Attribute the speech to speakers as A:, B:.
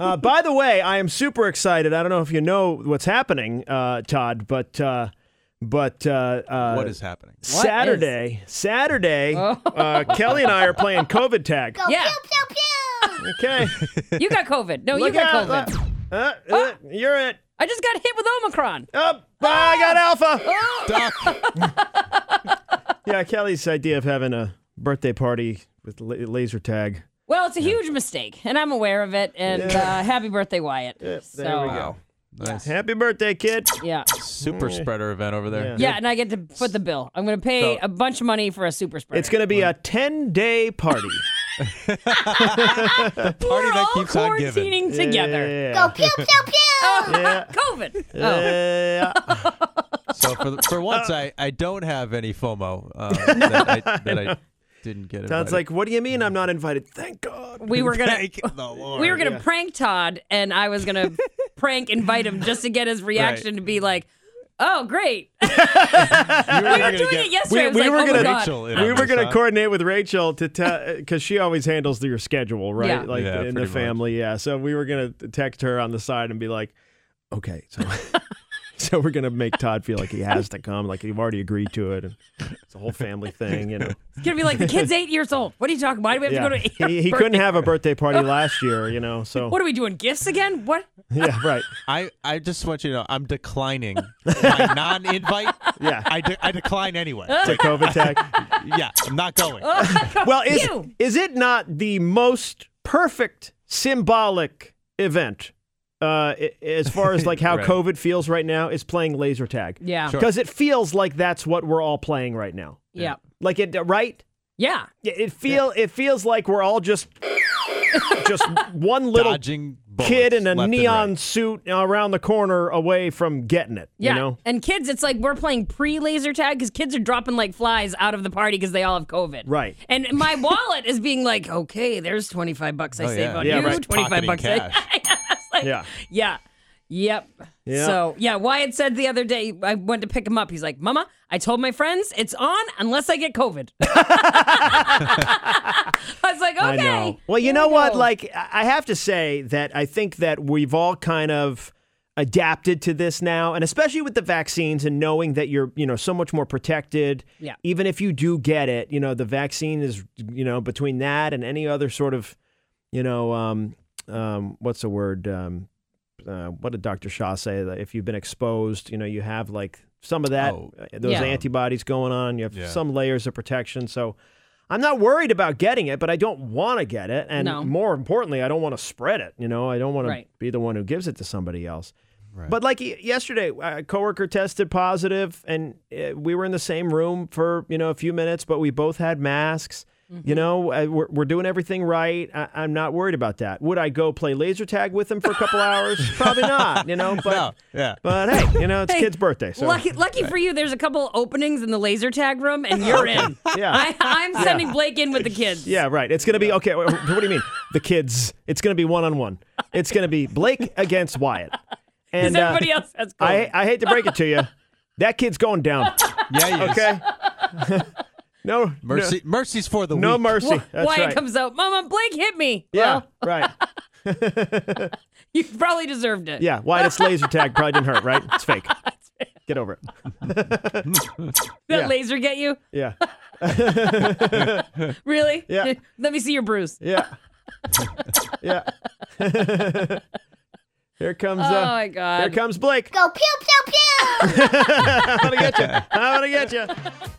A: By the way, I am super excited. I don't know if you know what's happening, Todd, but what
B: is happening?
A: Saturday, Kelly and I are playing COVID tag.
C: Go pew, pew, pew.
A: Okay.
C: You got COVID. No, you got COVID.
A: You're it.
C: I just got hit with Omicron.
A: I got alpha.
B: Doc.
A: Yeah, Kelly's idea of having a birthday party with laser tag.
C: Well, it's a huge mistake, and I'm aware of it. And happy birthday, Wyatt.
A: There we go.
B: Wow. Nice.
A: Happy birthday, kid.
C: Yeah.
B: Super spreader event over there.
C: Yeah, and I get to foot the bill. I'm going to pay a bunch of money for a super spreader.
A: It's going to be a 10-day party.
B: Party that keeps on giving.
C: quarantining together.
A: Yeah.
C: Go pew, pew, pew.
A: Yeah.
C: COVID.
A: Yeah.
B: So for once, I don't have any FOMO that I didn't get invited.
A: Sounds like, what do you mean I'm not invited? Thank God.
C: We were gonna
B: Thank the Lord.
C: we were gonna prank Todd, and I was gonna invite him just to get his reaction to be like, "Oh, great!" We were doing it yesterday. I was
A: we
C: like,
A: were
C: "Oh
A: gonna-
C: my God."
B: Rachel in
A: We
B: on
A: were
B: this,
A: going to
B: huh?
A: coordinate with Rachel to tell, because she always handles your schedule, right?
C: Yeah.
A: Like
B: Yeah,
A: in the
B: pretty
A: family, yeah. So we were going to text her on the side and be like, okay, so so we're going to make Todd feel like he has to come, like you've already agreed to it. And it's a whole family thing, you know.
C: It's gonna be like the kid's 8 years old. What are you talking about? Why do we have to go to?
A: He couldn't have a birthday party last year, you know, so.
C: What are we doing? Gifts again? What?
A: Yeah, right.
B: I just want you to know I'm declining my non-invite.
A: Yeah.
B: I decline anyway.
A: To COVID tag.
B: Yeah, I'm not going.
A: Well,
C: You.
A: is it not the most perfect symbolic event as far as like how
B: Right.
A: COVID feels right now is playing laser tag?
C: Yeah.
B: Sure.
A: Because it feels like that's what we're all playing right now.
C: Yeah.
A: Like it, right?
C: Yeah.
A: It feels like we're all just one little
B: Dodging bullets
A: kid in a
B: left and
A: neon
B: right.
A: suit around the corner away from getting it.
C: Yeah.
A: You know?
C: And kids, it's like we're playing pre-laser tag because kids are dropping like flies out of the party because they all have COVID.
A: Right.
C: And my wallet is being like, okay, there's $25 I save
B: yeah.
C: on
A: Yeah,
C: you,
A: right.
C: 25
B: Pocketing
C: bucks.
B: cash.
A: Yeah.
C: Yeah. Yep.
A: Yeah.
C: So, yeah, Wyatt said the other day, I went to pick him up. He's like, Mama, I told my friends it's on unless I get COVID. I was like, okay.
A: I know. Well, you
C: here
A: know
C: we
A: what?
C: go.
A: Like, I have to say that I think that we've all kind of adapted to this now, and especially with the vaccines and knowing that you're, so much more protected.
C: Yeah.
A: Even if you do get it, the vaccine is, between that and any other sort of, what's the word? What did Dr. Shah say? That if you've been exposed, you have like some of that, those
C: Yeah.
A: antibodies going on. You have
B: Yeah.
A: some layers of protection. So I'm not worried about getting it, but I don't want to get it. And
C: No.
A: more importantly, I don't want to spread it. I don't want
C: Right.
A: to be the one who gives it to somebody else.
B: Right.
A: But like yesterday, a coworker tested positive, and we were in the same room for, a few minutes, but we both had masks. We're doing everything right. I'm not worried about that. Would I go play laser tag with him for a couple hours? Probably not, but
B: No, yeah.
A: but hey, it's
C: Hey,
A: kid's birthday. So
C: Lucky for you, there's a couple openings in the laser tag room, and you're in.
A: Yeah.
C: I'm sending Blake in with the kids.
A: yeah, right. It's going to be, okay, what do you mean? The kids. It's going to be one-on-one. It's going to be Blake against Wyatt. And
C: Because everybody else has COVID.
A: I hate to break it to you. That kid's going down.
B: Yeah, he is.
A: Okay? No.
B: Mercy's for the
A: No
B: weak.
A: mercy. That's
C: Wyatt
A: right.
C: comes out, Mama, Blake hit me.
A: Yeah,
C: Well,
A: right.
C: you probably deserved it.
A: Yeah, Wyatt's laser tag probably didn't hurt, right? It's fake. Get over it.
C: That laser get you?
A: Yeah.
C: Really?
A: Yeah.
C: Let me see your bruise.
A: Yeah. Yeah. Here comes
C: Oh, my God.
A: Here comes Blake.
C: Go pew, pew, pew.
A: I'm gonna get you.